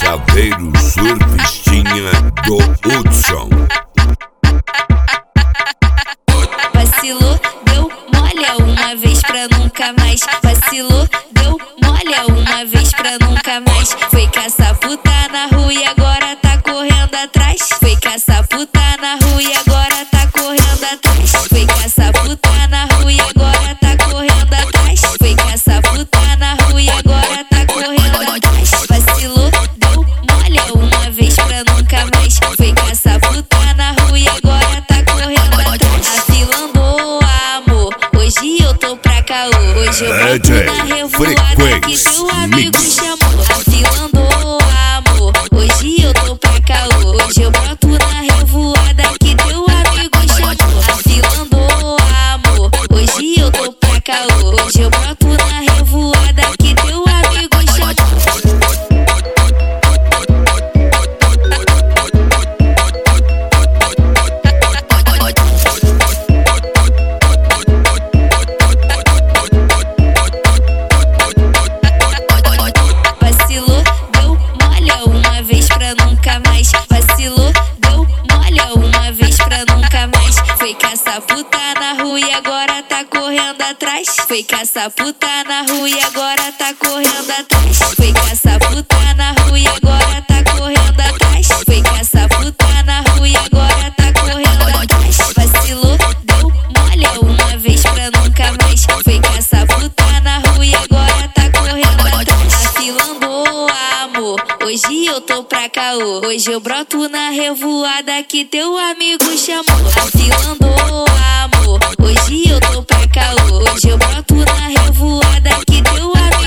Chaveiro surfistinha do Hudson. Vacilou, deu mole uma vez pra nunca mais. Vacilou, deu mole uma vez pra nunca mais. Foi caçar puta na rua e agora tá correndo atrás. Foi caçar puta na rua e agora tá correndo atrás. Foi caçar puta na rua e agora tá correndo atrás. Foi caçar puta na rua e agora tá correndo atrás. Vacilou, deu mole uma vez pra nunca mais. Foi caçar puta na rua e agora tá correndo atrás. A fila andou, amor, hoje eu tô pra caô. Hoje eu boto na revoada que teu amigo chamou. A fila andou, amor, hoje eu tô pra caô. Hoje eu boto na revoada que teu amigo chamou. A fila andou, amor, hoje eu tô pra caô. Hoje eu boto na revoada que teu amigo chamou. Vacilou, deu mole uma vez pra nunca mais. Vacilou, deu mole uma vez pra nunca mais. Foi caçar puta na rua e agora tá correndo atrás. Foi caçar puta na rua e agora tá correndo atrás. Foi caçar puta na rua e agora tá correndo atrás. Foi caçar puta na rua e agora tá correndo atrás. Vacilou, deu mole uma vez pra nunca mais. Foi caçar puta na rua e agora tá correndo atrás. A fila andou, amor, hoje eu tô pra caô. Hoje eu broto na revoada que teu amigo chamou. A fila andou, amor, hoje eu tô pra caô. Hoje eu broto na revoada que teu amigo